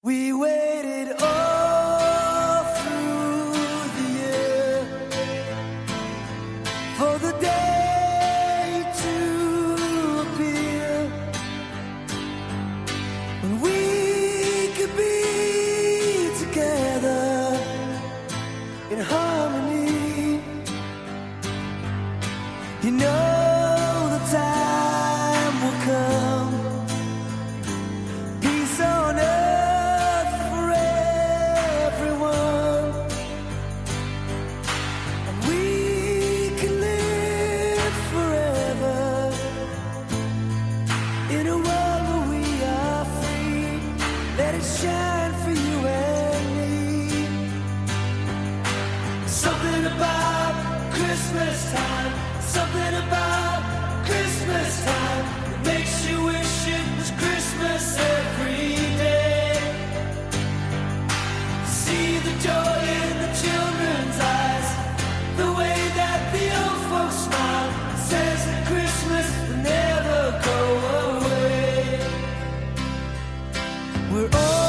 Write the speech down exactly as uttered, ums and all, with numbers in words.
We waited all through the year for the day to appear when we could be together in harmony. You know the time will come, peace on earth for everyone, and we can live forever in a world where we are free. Let it shine for you and me. Something about Christmas time, something about Christmas time that makes you wish it was Christmas every day. See the joy in the children's eyes, the way that the old folks smile, says that Christmas will never go away. We're all